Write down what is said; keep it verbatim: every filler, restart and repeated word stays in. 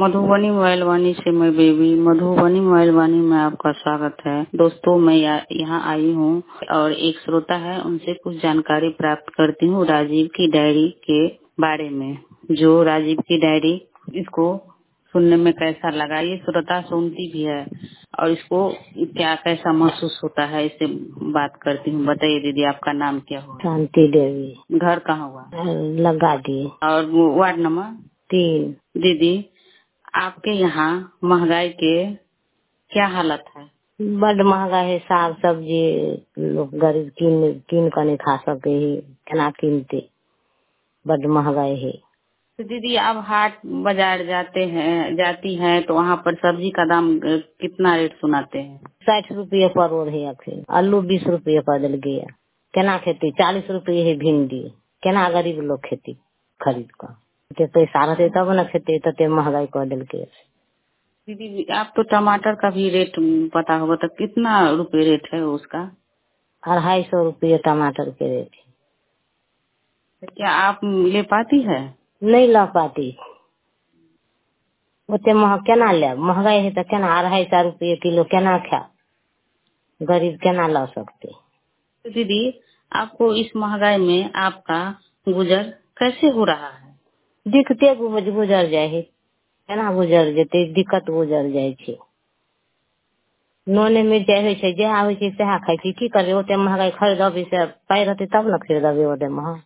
Madhubani mobile वाणी से मैं baby Madhubani mobile वाणी में आपका स्वागत है। दोस्तों, मैं यहाँ आई हूँ और एक श्रोता है, उनसे कुछ जानकारी प्राप्त करती हूँ राजीव की डायरी के बारे में। जो राजीव की डायरी, इसको सुनने में कैसा लगा? ये श्रोता सुनती भी है और इसको क्या कैसा महसूस होता है, इससे बात करती हूँ। बताइए दीदी, आपका नाम क्या हुआ? शांति देवी। घर कहाँ हुआ? लगा दिए। और वार्ड नंबर तीन। दीदी, आपके यहाँ महंगाई के क्या हालत है? बड महंगा है। साग सब्जी लोग गरीब कीन कीन कर नहीं खा सके ही, केना कीनते। बड महंगाई है। तो दीदी, आप हाट बाजार जाते हैं जाती हैं तो वहाँ पर सब्जी का दाम अ, कितना रेट सुनाते हैं? साठ रुपये परोर है। अखन आलू बीस रुपये कर दिल गया। केना खेती? चालीस रुपये है भिंडी। केना गरीब लोग खेती खरीद कर? के पैसा रहते तब न खेते। तते महंगाई कर दिल के। दीदी, आप तो टमाटर का भी रेट पता होगा, तो कितना रुपए रेट है उसका? अढ़ाई सौ रुपये टमाटर के रेट। तो क्या आप ले पाती है? नहीं ला पाती। ओते महंग केना ले? महंगाई है तो केना अढ़ाई सौ रुपये किलो केना खा? गरीब केना ला सकते? तो दीदी, आपको इस महंगाई में आपका गुजर कैसे हो रहा है? दिखते गुजर जाए है। केना गुजर जेते? दिक्कत गुजर जाए छे। नोने मिर्चाई होइ छे, जे आवे छे सेहा खाई छी। की करबे? ओते महंगाई खरीदबे से पाई रहते तब न खरीदबे। ओते महंग